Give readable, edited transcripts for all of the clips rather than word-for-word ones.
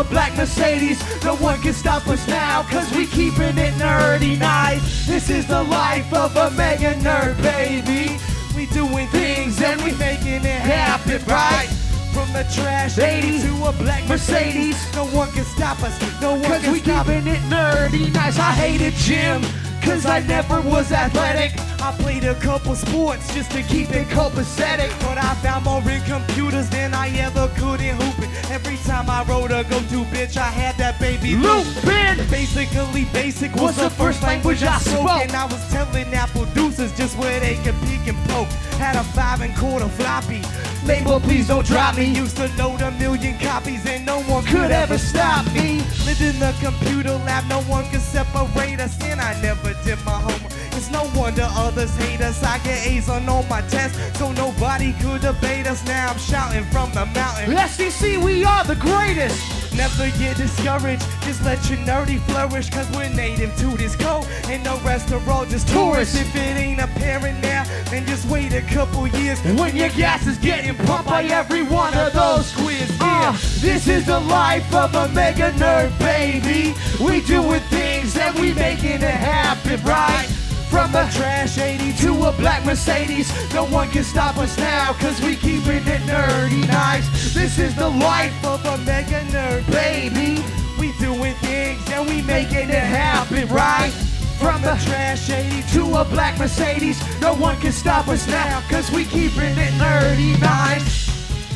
a black Mercedes. No one can stop us now, cause we keeping it nerdy nice. This is the life of a mega nerd, baby. We doing things and we making it happen, right? From the trash 80 to a black Mercedes. No one can stop us, no one can stop us. Cause we keeping it nerdy nice. I hated gym, cause I never was athletic. I played a couple sports just to keep it copacetic. But I found more in computers than I ever could in hooping. Every time I wrote a go-to bitch, I had that baby looping. Basically, basic was the first language I spoke. And I was telling Apple deuces just where they could peek and poke. Had a 5 1/4 floppy. Label, please don't drop me. Used to load 1,000,000 copies and no one could ever stop me. Lived in the computer lab, no one could separate us. And I never did my homework. It's no wonder others hate us. I get A's on all my tests, so nobody could debate us. Now I'm shouting from the mountain. SDC, we are the greatest. Never get discouraged, just let your nerdy flourish. Cause we're native to this code, and the rest are all just tourists. If it ain't apparent now, then just wait a couple years. When your gas is getting pumped by every one of those squeers. This is the life of a mega nerd, baby. We doing things and we making it happen, right? From the trash 80 to a black Mercedes. No one can stop us now, cause we keeping it nerdy nice. This is the life of a mega nerd, baby. We doing things and we making it happen, right? From the trash 80 to a black Mercedes. No one can stop us now, cause we keeping it nerdy nice.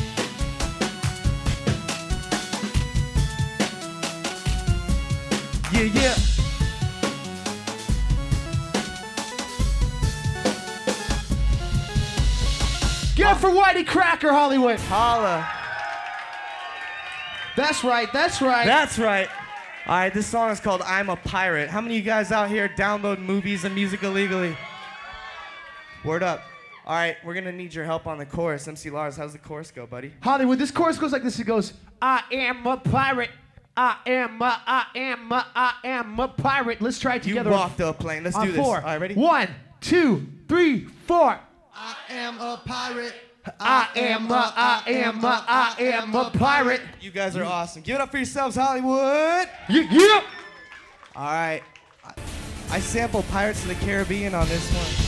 Yeah, yeah. Get for Whitey Cracker, Hollywood. Holla. That's right, that's right. That's right. All right, this song is called I'm a Pirate. How many of you guys out here download movies and music illegally? Word up. All right, we're going to need your help on the chorus. MC Lars, how's the chorus go, buddy? Hollywood, this chorus goes like this. It goes, I am a pirate. I am a pirate. Let's try it together. You walk the plane. Let's do this. 4. All right, ready? 1, 2, 3, 4. I am a pirate. I am a pirate. You guys are awesome. Give it up for yourselves, Hollywood. Yeah. All right. I sample Pirates of the Caribbean on this one.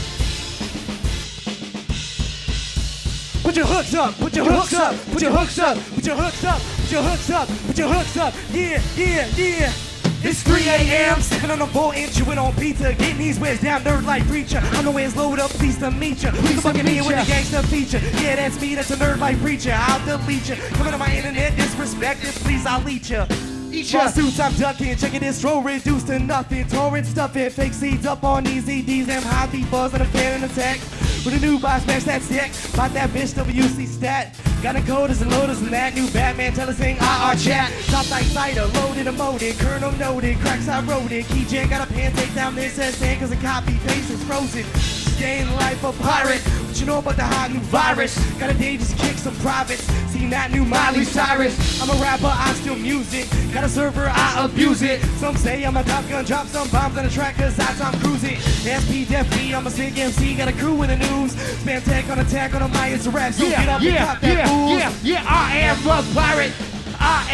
Put your hooks up, put your hooks up, put your hooks up, put your hooks up, put your hooks up, put your hooks up. Yeah, yeah, yeah. It's 3 a.m. sipping on a bowl, chewing on pizza, getting these ways down, nerd like preacher. I'm the ways load up, pleased to meet ya. Please fucking me with a gangster feature. Yeah, that's me, that's a nerd like preacher. I'll delete ya. Coming to my internet, disrespected, please I'll eat ya. My suits I'm ducking, checking this roll reduced to nothing. Torrent stuff it, fake seeds up on these EDs. Them high beat buzz and a fan in attack. With a new box, smash that stick. Bought that bitch WC stat. Got a coders and loaders and that new Batman. Tell us sing our chat. Top night cider, loaded and molded. Colonel noted, cracks I wrote it. Keygen got a pan take down this essay cause a copy paste is frozen. Stay in life a pirate. What you know about the hot new virus? Got a day just kick some privates. Seen that new Miley Cyrus. I'm a rapper, I steal music. Got a server, I abuse it. Some say I'm a Top Gun, drop some bombs on the track cause I Tom Cruising. SP Def B, I'm a sick MC. Got a crew with the news. Spam tech on attack on a mic, it's a rap. So get up and cop that booze. Yeah, I am a pirate. I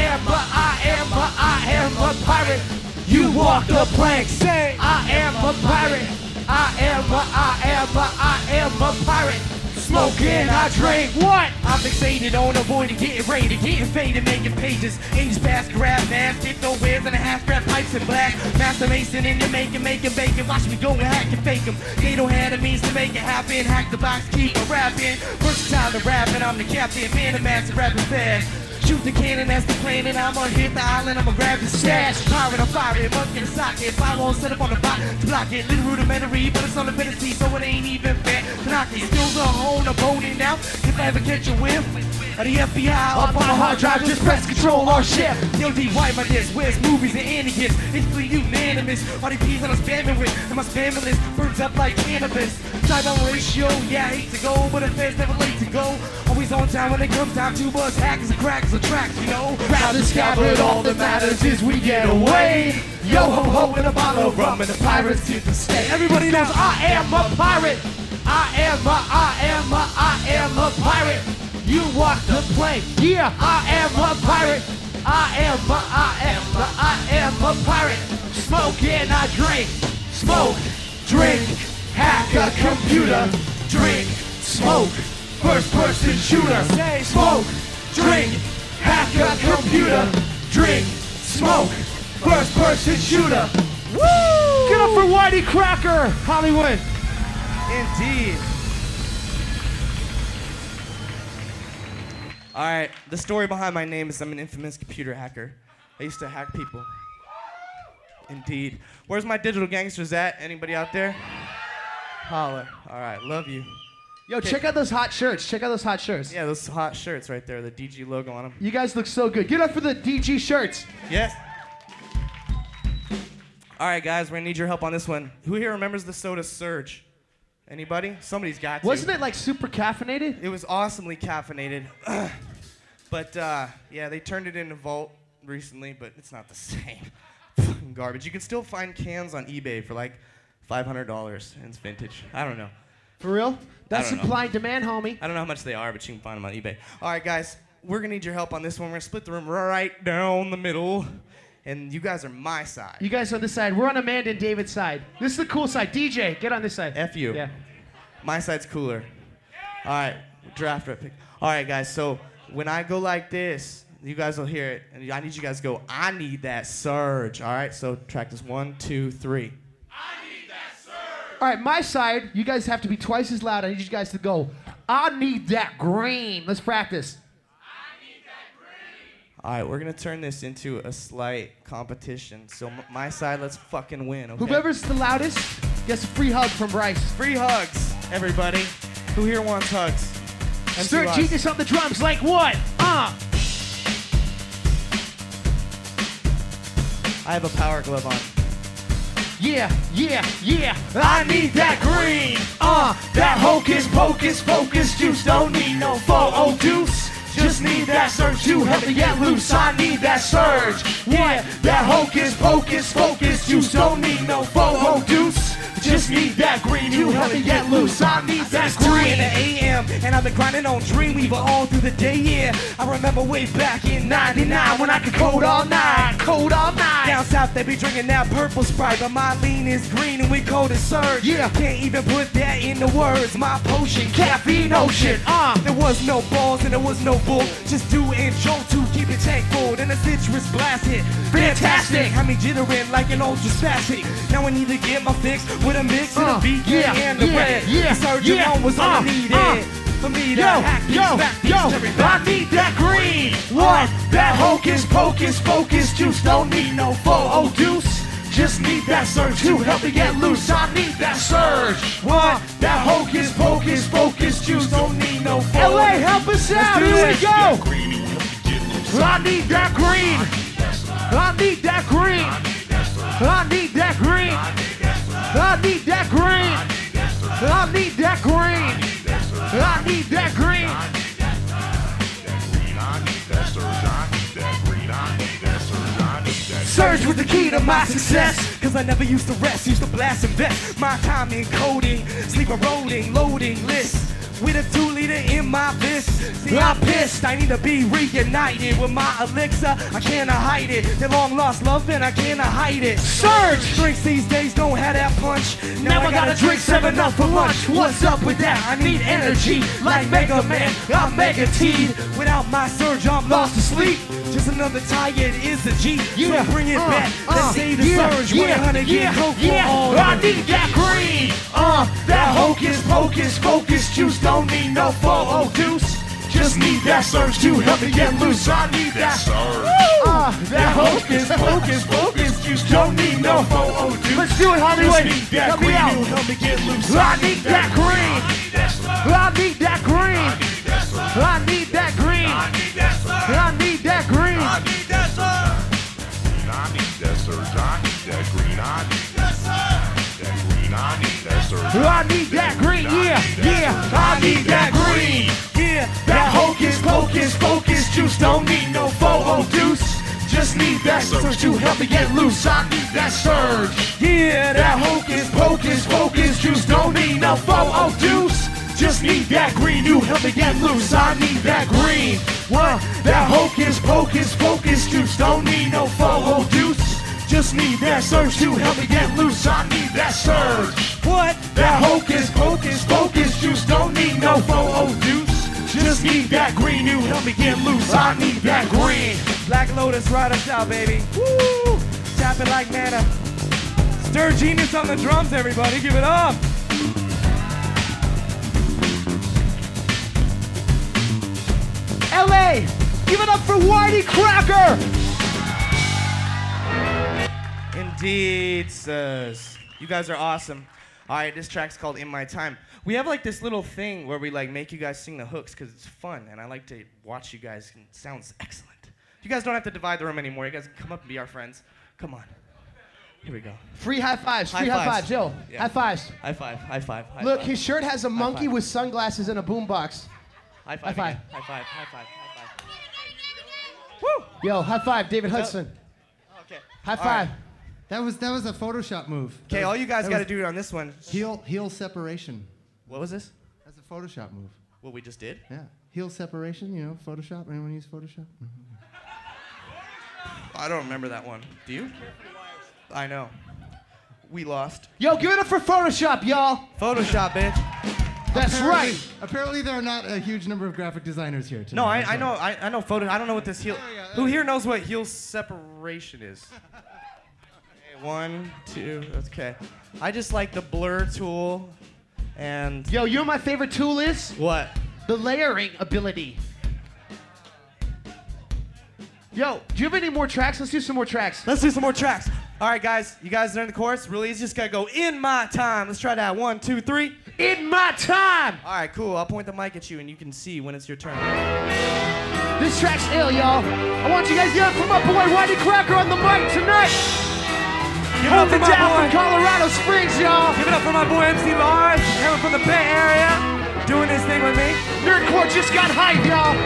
am a pirate. You walk the plank, say I am a pirate. I am a pirate. Smoking, I drink. What? I'm fixated on avoiding getting raided, getting faded, making pages. Age past grab mask, get no wares and a half grab pipes and black. Master Mason in your making bacon. Watch me go and hack and fake them. They don't have the means to make it happen. Hack the box, keep a rapping. Versatile to rapping, I'm the captain, man, the master rapping fast. Shoot the cannon, that's the plan, and I'ma hit the island, I'ma grab the stash. Pirate, I'm firing, monkey in the socket. Firewall set up on the bot to block it. Little rudimentary, but it's on the penalty, so it ain't even fair to knock it. Skills are hone, I'm boning out. If I ever catch a whiff of the FBI up on a hard drive, just press control or shift. DOD, wipe my disc, where's movies and antigens? It's for unanimous. All these P's that I'm spamming with, and my spamming list burns up like cannabis. Side-on ratio, yeah, I hate to go, but the feds never late to go. Always on time when it comes time to buzz hackers and crackers and tracks, you know. Grab the scabbard, all that matters is we get away. Yo ho ho and a bottle of rum and the pirates here to stay. Everybody knows I am a pirate. I am a pirate. You walk the plank. Yeah, I am a pirate. I am a pirate. Smoke and I drink. Smoke, drink, hack a computer. Drink, smoke, first person shooter. Say smoke, drink, hack a computer. Drink, smoke, first person shooter. Woo! Get up for Whitey Cracker, Hollywood. Indeed. All right, the story behind my name is I'm an infamous computer hacker. I used to hack people. Indeed. Where's my digital gangsters at? Anybody out there? Holler. All right, love you. Yo, check out those hot shirts. Check out those hot shirts. Yeah, those hot shirts right there, the DG logo on them. You guys look so good. Get up for the DG shirts. Yes. All right, guys, we're gonna need your help on this one. Who here remembers the soda Surge? Anybody? Somebody's got to. Wasn't it like super caffeinated? It was awesomely caffeinated. But yeah, they turned it into Volt recently, but it's not the same. Fucking garbage. You can still find cans on eBay for like $500 and it's vintage. I don't know. For real? That's I don't know. supply and demand, homie. I don't know how much they are, but you can find them on eBay. All right, guys, we're gonna need your help on this one. We're gonna split the room right down the middle, and you guys are my side. You guys on this side. We're on Amanda and David's side. This is the cool side. DJ, get on this side. F you. Yeah. My side's cooler. All right, draft right pick. All right, guys, so when I go like this, you guys will hear it, and I need you guys to go, I need that surge. All right, so track this 1, 2, 3. All right, my side, you guys have to be twice as loud. I need you guys to go, I need that green. Let's practice. I need that green. All right, we're going to turn this into a slight competition. So my side, let's fucking win, okay? Whoever's the loudest gets a free hug from Bryce. Free hugs, everybody. Who here wants hugs? Sir MC Genius on the drums like what? I have a power glove on. Yeah, yeah, yeah. I need that green. That hocus pocus focus juice. Don't need no 4 deuce. Just need that surge to help me get loose. I need that surge. Yeah, that hocus pocus focus juice. Don't need no 4 deuce. Just need that green to help me get loose. I need that green. It's 3 in the a.m. and I've been grinding on Dreamweaver all through the day, yeah. I remember way back in 99 when I could code all night. Down south they be drinking that purple Sprite, but my lean is green and we code it surge. Yeah. Can't even put that into words. My potion, caffeine ocean. There was no balls and there was no bull. Just do and jolt to keep it tank full. Then a citrus blast hit. Fantastic. Had me jittering like an ultra spastic. Now I need to get my fix with a mix and a beat and the red. The surge alone was all I needed. For me to hack these back these I need that green. What? That hocus pocus focus juice. Don't need no 4 deuce. Just need that surge to help me get loose. I need that surge. What? That hocus pocus focus juice. Don't need no 4 LA, help us out. Here we go. I need that green. I need that green. I need that green. I need that green. I need that green. I need that green. Surge was the key to my success. Cause I never used to rest, used to blast and vest. My time in coding, sleep eroding, loading lists. With a 2-liter in my fist. See, I'm pissed. I need to be reunited with my elixir. I cannot hide it. The long lost love and I cannot hide it. Surge! Drinks these days don't have that punch. Now I gotta drink 7-Up for lunch. What's up with that? I need energy like Mega Man. I'm mega teed. Without my surge, I'm lost to sleep. Just another tie, it is a G. Yeah. So bring it back. Let's say the surge. 100 get coke for all. I need that green. That hocus pocus focus juice. Don't need no 4 deuce. Just need that surge to help me get loose. I need that surge. That hocus pocus focus juice. Don't need no 4 deuce. Let's do it, Hollywood. Just need that Help me green out. to help me get loose. I need that green. I need that green. I need that green. I need that green. I need that green. Yeah, yeah. I need that green. Yeah, that hocus pocus focus juice. Don't need no 4 deuce. Just need that surge to help me get loose. I need that surge. Yeah, that hocus pocus focus juice. Don't need no 4 deuce. Just need that green to help me get loose. I need that green. What? That hocus pocus focus juice. that surge to help me get loose. I need that surge. What? That hocus pocus focus juice. Don't need no faux juice. Just need that green to help me get loose. I need that green. Black Lotus, ride us out, baby. Woo! Tap it like mana. Stir Genius on the drums, everybody. Give it up. LA, give it up for Whitey Cracker. Indeed, sirs. You guys are awesome. All right, this track's called In My Time. We have like this little thing where we like make you guys sing the hooks because it's fun, and I like to watch you guys. It sounds excellent. You guys don't have to divide the room anymore. You guys can come up and be our friends. Come on. Here we go. Free high fives. High Free high fives. fives. Yo, Yeah. high fives. High five. High five. High Look, five. his shirt has a monkey five. with sunglasses and a boombox. High five. High five. again. High five. High five. High five. Woo! Yo, high five, David Hudson. Okay. High All five. right. That was a Photoshop move. Okay, all you guys That got to was do it on this one. heel separation. What was this? That's a Photoshop move. What we just did? Yeah, heel separation. You know, Photoshop. Anyone use Photoshop? I don't remember that one. Do you? I know. We lost. Yo, give it up for Photoshop, y'all. Photoshop, bitch. That's right. Apparently, there are not a huge number of graphic designers here tonight. No, I That's know. all. I know photo. I don't know what this heel. Who here knows what heel separation is? Okay, 1, 2. Okay. I just like the blur tool, and Yo, you know what my favorite tool is? what? The layering ability. Yo, do you have any more tracks? Let's do some more tracks. Let's do some more tracks. All right, guys. You guys learn the chorus. Really easy. Just gotta go in my time. Let's try that. 1, 2, 3. In my time. All right, cool. I'll point the mic at you, and you can see when it's your turn. This track's ill, y'all. I want you guys to get up for my boy Whitey Cracker on the mic tonight. Give it up Hold for it my down boy. from Colorado Springs, y'all. Give it up for my boy MC Lars, coming from the Bay Area, doing his thing with me. Nerdcore just got hype, y'all.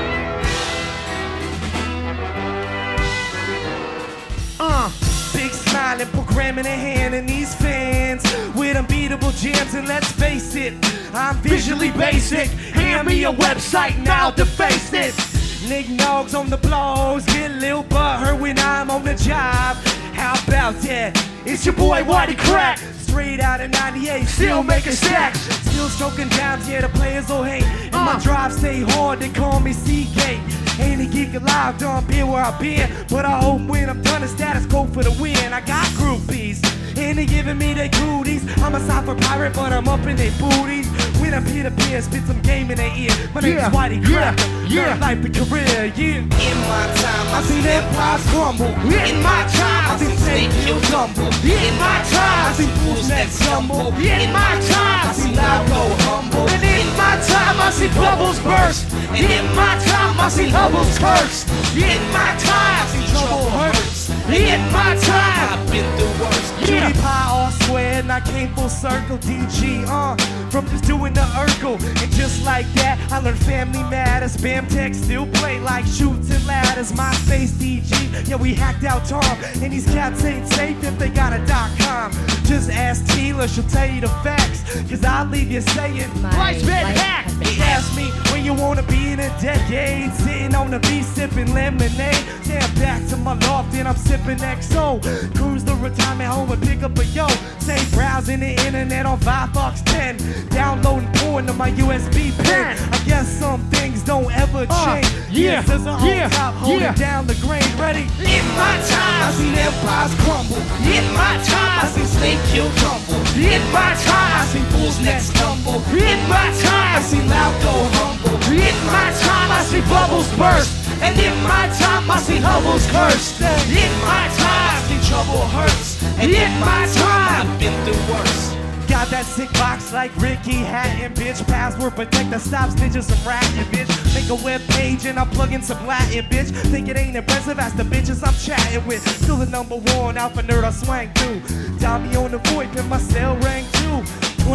Big smiling, programming in hand, and these fans with unbeatable jams. And let's face it, I'm visually basic. Hand me a website now to face this. Nick Nogs on the blows, get a little butthurt when I'm on the job. How about that? It's your boy Whitey Crack, straight out of 98, still making stacks. Still stroking dimes, yeah, the players will hate. And my drive stay hard, they call me Seagate. Ain't a geek alive, don't be where I've been. But I hope when I'm done, the status quo for the win. I got groupies, and they giving me their cooties. I'm a cipher pirate, but I'm up in their booties. When I'm peer to peer, spit some game in their ear. My name is Whitey Cracker, yeah. life and career, yeah. In my time, I seen empires crumble. In my time, I seen snake hills tumble. In my time, I seen fools necks stumble. In my time, I seen loud go humble. And in my time, I see bubbles burst. And in my time, I see Hubble's curse. In my time, I see trouble hurts. In my time, I've been through worse. Cutie pie all squared, and I came full circle. DG, from just doing the Urkel. And just like that, I learned family matters. Bam Tech still play like shoots and ladders. MySpace DG, yeah, we hacked out Tom. And these cats ain't safe if they got a .com. Just ask Tila, she'll tell you the facts. Cause I'll leave you saying, life's been hacked. They ask me when you wanna be in a decade. Sitting on the beach sipping lemonade. Stand back to my loft and I'm sipping XO. Cruise the retirement home and pick up a yo. Stay browsing the internet on Firefox 10. Downloading porn to my USB pen. I guess some things don't ever change. yeah, There's a yeah, top holding yeah. down the grain. Ready? In my time, I seen empires crumble. In my time, I seen snake kill tumble. In my time, I seen fools necks tumble. In my time, I seen loud go humble. In my time, I see bubbles burst. And in my time, I see Hubble's cursed. In my time, I see trouble hurts. And in my time, I've been through worse. Got that sick box like Ricky Hatton, bitch. Password protect the stop snitches some ratting, bitch. Make a web page and I'm plugging some Latin, bitch. Think it ain't impressive, ask the bitches I'm chatting with. Still the #1 alpha nerd, I swang too. Tommy on the VoIP and my cell rang too.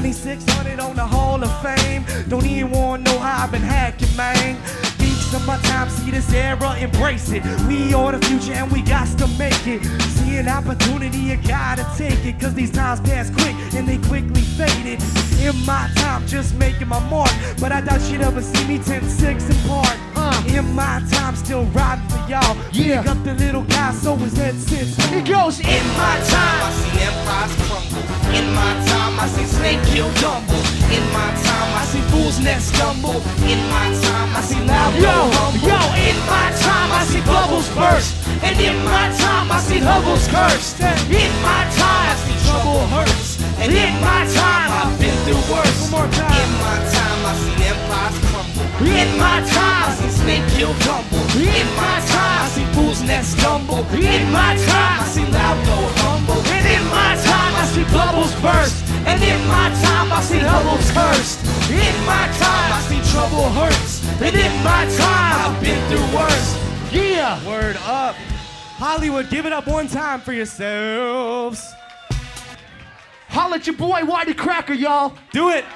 2600 on the Hall of Fame. Don't even wanna know how I've been hacking, man. Geeks of my time, see this era, embrace it. We are the future and we got to make it. See an opportunity, you gotta take it. Cause these times pass quick and they quickly faded. In my time, just making my mark. But I doubt she'd ever see me 10-6 apart. In my time, still riding for y'all. Yeah. Pick up the little guy, so his head sits. It goes In my time, I see empires crumble. In my time, I see snake kill Dumble. In my time, I see fools nests stumble. In my time, I see loud Yo, go humble. yo. In my time, I see bubbles burst. And in my time, I see hovels cursed. In my time, I see trouble hurts. And in my time, I've been through worse. One more time. In my time, I see empires crumble. In my time, I see snake kill Dumble. In my time, I see fools nests stumble. In my time, I see loud go humble. And in my time, I see bubbles burst. And in my time, I see hovels cursed. In my time, I see trouble hurts. And in my time, I've been through worse. Yeah. Word up. Hollywood, give it up one time for yourselves. Holla at your boy Whitey Cracker, y'all. Do it.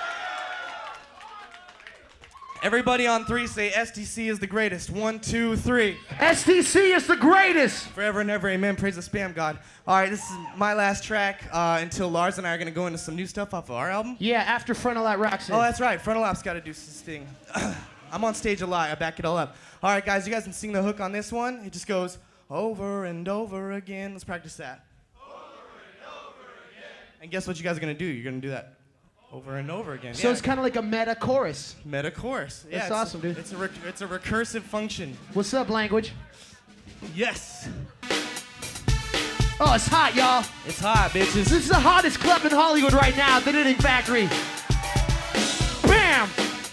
Everybody on three say STC is the greatest. 1, 2, 3. STC is the greatest. Forever and ever, amen. Praise the spam god. All right, this is my last track until Lars and I are going to go into some new stuff off of our album. Yeah, after Frontal at Roxy. Oh, that's right. Frontal Lap's got to do his thing. I'm on stage a lot. I back it all up. All right, guys, you guys can sing the hook on this one. It just goes over and over again. Let's practice that. Over and over again. And guess what you guys are going to do? You're going to do that over and over again. So yeah. it's kind of like a meta chorus. Meta chorus. Yeah, That's awesome, dude. It's a recursive function. What's up, language? Yes. Oh, it's hot, y'all. It's hot, bitches. This is the hottest club in Hollywood right now, the Knitting Factory. Bam!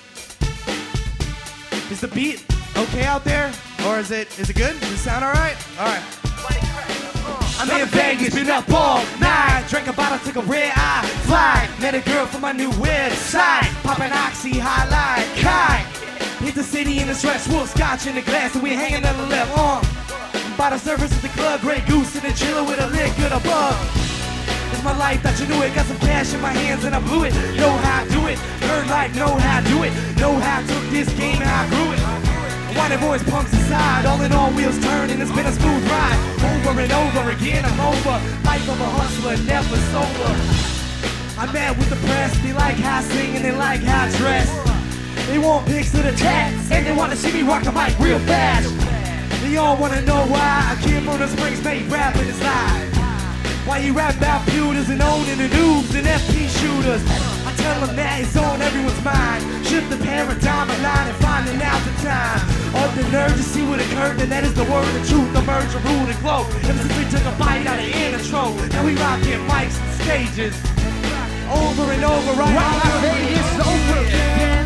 Is the beat okay out there? Or is it good? Does it sound all right? All right. I'm in Vegas, been up all night. Drank a bottle, took a red eye flight. Met a girl from my new website. Poppin' oxy, highlight, kite. Hit the city in a stretch, wolf scotch in the glass, and we hanging on the left arm. By the surface of the club, Grey Goose in the chiller with a lick good above. It's my life, thought you knew it. Got some cash in my hands and I blew it. Know how to do it. Learn life, know how to do it. Know how I took this game and I grew it. Wanted boys punks aside, all in all wheels turning, it's been a smooth ride. Over and over again, I'm over. Life of a hustler, never sober. I'm mad with the press, they like how I sing and they like how I dress. They want pics of the tats, and they want to see me rock the mic real fast. They all want to know why a kid from the Springs made rapping his life. Why you rap about pewters and owning the noobs and FP shooters? I tell them that it's on everyone's mind. Shift the paradigm and line and finding out the time. Of the nerve to see what occurred, and that is the word of truth, emerge and rule and glow. Ever since we took a bite out of intro, now we rockin' mics and stages. Over and over, right? Vegas over again.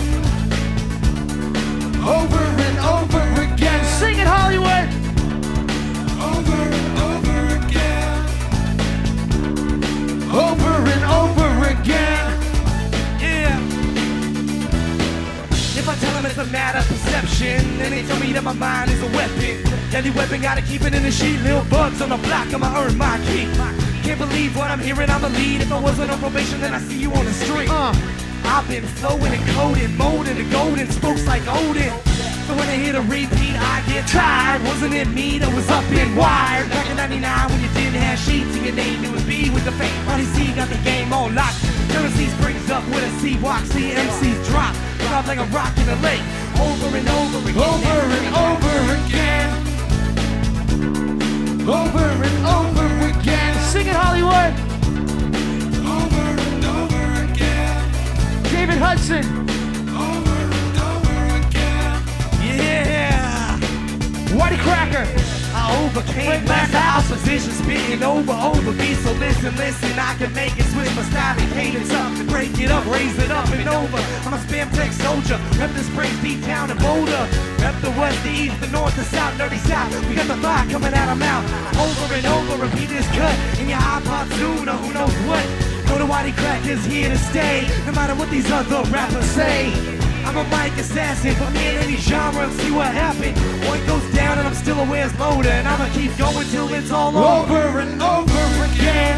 Over and over again. Sing it, Hollywood. Over and over again. Over and over again. Yeah. If I tell them it's a matter of perception, then they tell me that my mind is a weapon. Any weapon gotta keep it in the sheet. Little bugs on the block, I'ma earn my keep. Can't believe what I'm hearing, I'm a lead. If I wasn't on probation, then I see you on the street. I've been flowing and coding, molding and golden, spokes like Odin. So when I hear the repeat, I get tired. Wasn't it me that was up in wired? Back in 99 when you didn't have sheets in your name, it was B with the fake. RDC got the game on lock. Jersey springs up with a C-Walk, see MCs drop. Drop like a rock in the lake. Over and over again. Over and over again. Over and over again. Sing it, Hollywood. Over and over again. David Hudson. Over and over again. Yeah. Whitey Cracker. I overcame mass opposition, spitting over beats. So listen, I can make it switch my style and cadence up, break it up, raise it up and over. I'm a spam tech soldier, rep the Springs, D-Town and Boulder. Rep the west, the east, the north, the south, dirty south. We got the fire coming out of mouth. Over and over, repeat this cut in your iPod soon or who knows what. Go to Whitey Cracker's here to stay, no matter what these other rappers say. I'm a mic assassin, put me in any genre and see what happened. One goes down and I'm still a where's loader, and I'ma keep going till it's all over. Over and over again.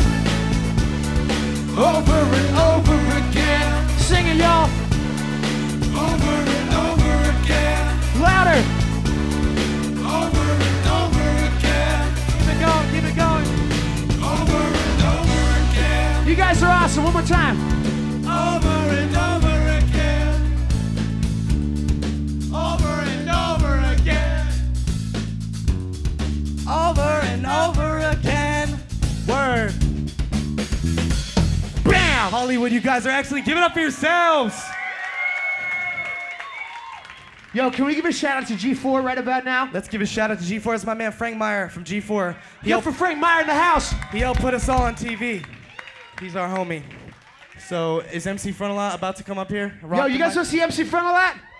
Over and over again. Sing it, y'all. Over and over again. Louder. Over and over again. Keep it going, keep it going. Over and over again. You guys are awesome. One more time. Over and over again. Over and Hollywood. You guys are actually giving up for yourselves. Yo, can we give a shout out to G4 right about now? Let's give a shout out to G4. It's my man Frank Meyer from G4. Yo, for Frank Meyer in the house. He helped put us all on TV. He's our homie. So is MC Frontalot about to come up here? Yo, you guys want to see MC Frontalot?